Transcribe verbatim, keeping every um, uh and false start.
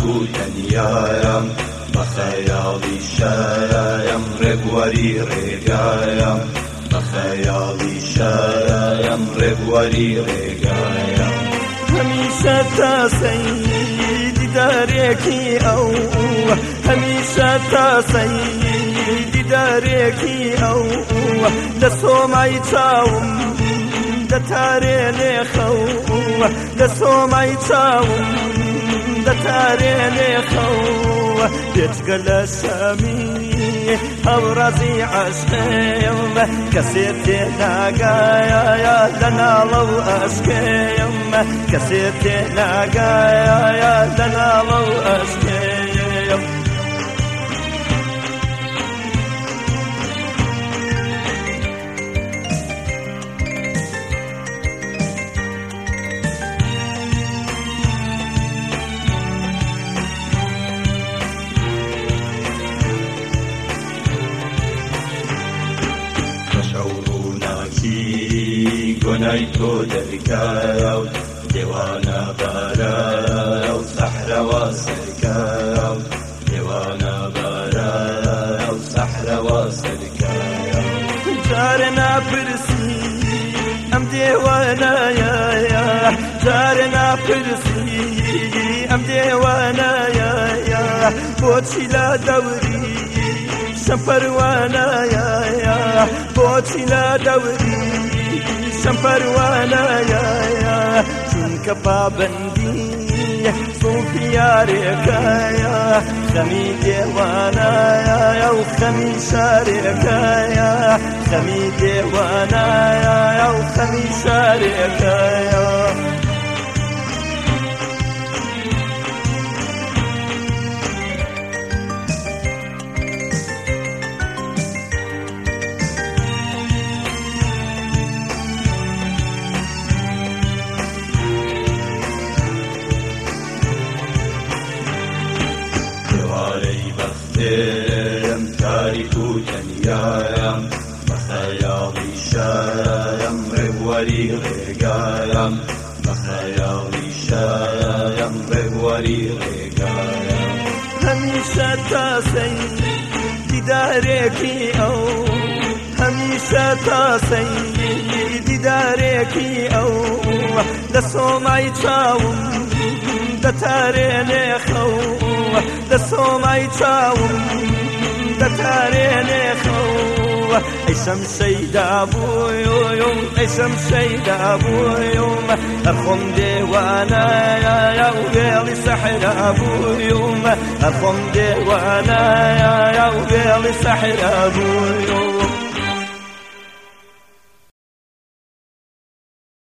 تاریک و تەنیایە بە خەیاڵی شایەم ڕێبوەری ڕێگایە بە خەیاڵی شایەم ڕێبوەری ڕێگایە هەمیشە تاسەی دیدارێکی ئەو هەمیشە تاسەی دیدارێکی ئەو لە سۆمای چاوم دەتارێنێ خەو لە سۆمای چاوم دەتارێنێ خەو بێجگە لە شەمی هەوڕەزی عەشقێم کەسێ تێناگایە لە ناڵە و ئەشکێم کەسێ تێناگایە لە ناڵە و ئەشکێم گۆنای تۆ دەرکایە و دێوانە بارایە و سەحرەوە سەرکایە و دێوانە بارایە و سەحرەوە سەرکایە جارە ناپرسی ئەم دێوانایە جارە ناپرسی ئەم دێوانایە بۆچی لە دەوری شەم پەروانایە بۆچی لە دەوری شەم پەروانایە چونکە پابەندی سوڵفی یارێکایە خەمی دێوانایە و خەمی شارێکایە خەمی دێوانایە و خەمی شارێکایە دێم تاریک و تەنیایەم بە خەیاڵی شایەم ڕێبوەری ڕێگایەم بە خەیاڵی شایەم ڕێبوەری ڕێگایە هەمیشە تاسەی دیدارێکی ئەو هەمیشە تاسەی دیدارێکی ئەو لە سۆمای چاوم دەتارێنێ خەو لە سۆمای چاوم دەتارێنێ خەو ئەی شەمشەیدا بوویۆم ئەی شەمشەیدا بوویۆم هەرخۆم دێوانایە و وێڵی سەحرا بوویۆم هەرخۆم دێوانایە و وێڵی سەحرا بوویۆم